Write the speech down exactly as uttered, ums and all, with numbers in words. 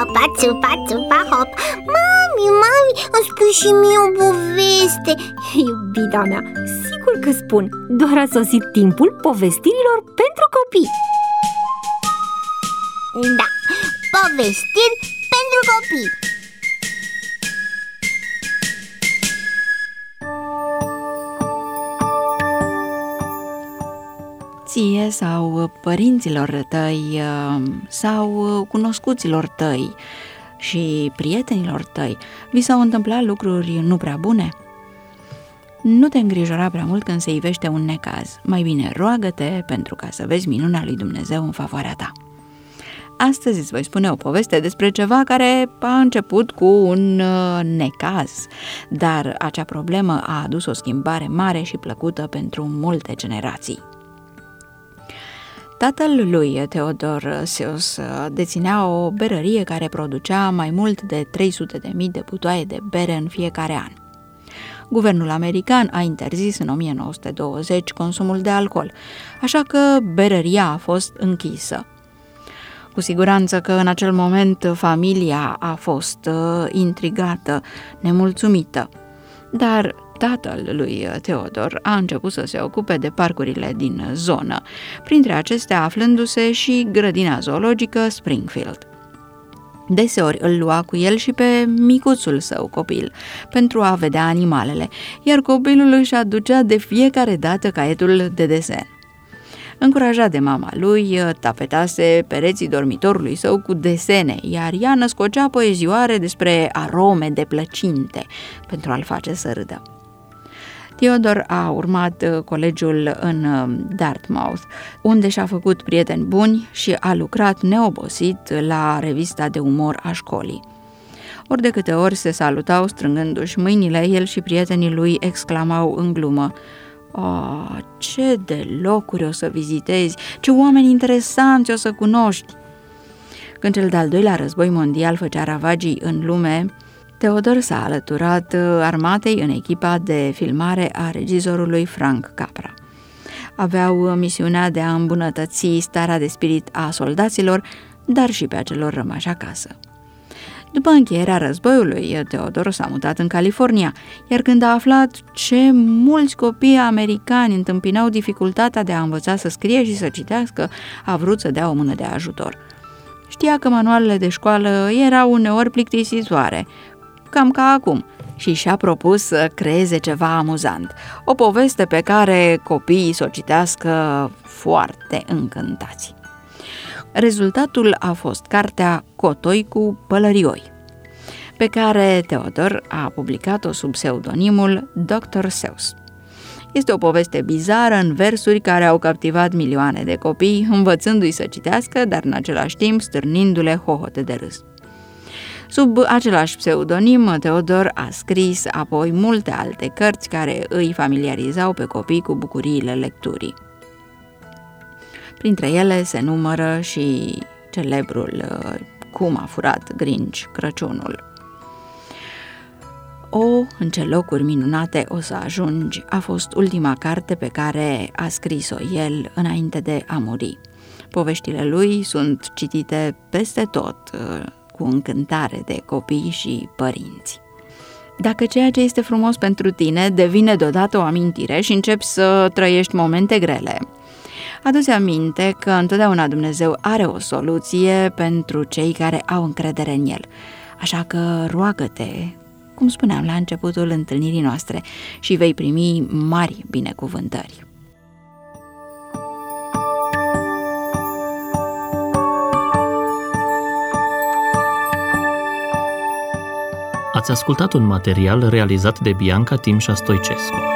țupa, țupa, țupa, hop. Mami, mami, îmi spui și mie o poveste. Iubita mea, sigur că spun. Doar a sosit timpul povestirilor pentru copii. Da, povestiri pentru copii. Ție sau părinților tăi sau cunoscuților tăi și prietenilor tăi vi s-au întâmplat lucruri nu prea bune? Nu te îngrijora prea mult când se ivește un necaz. Mai bine roagă-te pentru ca să vezi minunea lui Dumnezeu în favoarea ta. Astăzi îți voi spune o poveste despre ceva care a început cu un uh, necaz, dar acea problemă a adus o schimbare mare și plăcută pentru multe generații. Tatăl lui Theodor Seuss deținea o berărie care producea mai mult de trei sute de mii de butoaie de bere în fiecare an. Guvernul american a interzis în o mie nouă sute douăzeci consumul de alcool, așa că berăria a fost închisă. Cu siguranță că în acel moment familia a fost uh, intrigată, nemulțumită, dar tatăl lui Theodor a început să se ocupe de parcurile din zonă, printre acestea aflându-se și grădina zoologică Springfield. Deseori îl lua cu el și pe micuțul său copil pentru a vedea animalele, iar copilul își aducea de fiecare dată caietul de desen. Încurajat de mama lui, tapetase pereții dormitorului său cu desene, iar ea născocea poezioare despre arome de plăcinte pentru a-l face să râdă. Theodor a urmat colegiul în Dartmouth, unde și-a făcut prieteni buni și a lucrat neobosit la revista de umor a școlii. Ori de câte ori se salutau strângându-și mâinile, el și prietenii lui exclamau în glumă: "Oh, ce de locuri o să vizitezi, ce oameni interesanți o să cunoști!" Când cel de-al doilea război mondial făcea ravagii în lume, Theodor s-a alăturat armatei în echipa de filmare a regizorului Frank Capra. Aveau misiunea de a îmbunătăți starea de spirit a soldaților, dar și pe a celor rămași acasă. După încheierea războiului, Theodor s-a mutat în California, iar când a aflat ce mulți copii americani întâmpinau dificultatea de a învăța să scrie și să citească, a vrut să dea o mână de ajutor. Știa că manualele de școală erau uneori plictisitoare, cam ca acum, și și-a propus să creeze ceva amuzant, o poveste pe care copiii să o citească foarte încântați. Rezultatul a fost cartea Cotoi cu pălărioi, pe care Theodor a publicat-o sub pseudonimul doctor Seuss. Este o poveste bizară în versuri care au captivat milioane de copii, învățându-i să citească, dar în același timp stârnindu-le hohote de râs. Sub același pseudonim, Theodor a scris apoi multe alte cărți care îi familiarizau pe copii cu bucuriile lecturii. Printre ele se numără și celebrul Cum a furat Grinch Crăciunul. O, în ce locuri minunate o să ajungi, a fost ultima carte pe care a scris-o el înainte de a muri. Poveștile lui sunt citite peste tot, cu încântare de copii și părinți. Dacă ceea ce este frumos pentru tine devine deodată o amintire și începi să trăiești momente grele, adu-ți aminte că întotdeauna Dumnezeu are o soluție pentru cei care au încredere în El. Așa că roagă-te, cum spuneam la începutul întâlnirii noastre, și vei primi mari binecuvântări. Ați ascultat un material realizat de Bianca Timșa Stoicescu.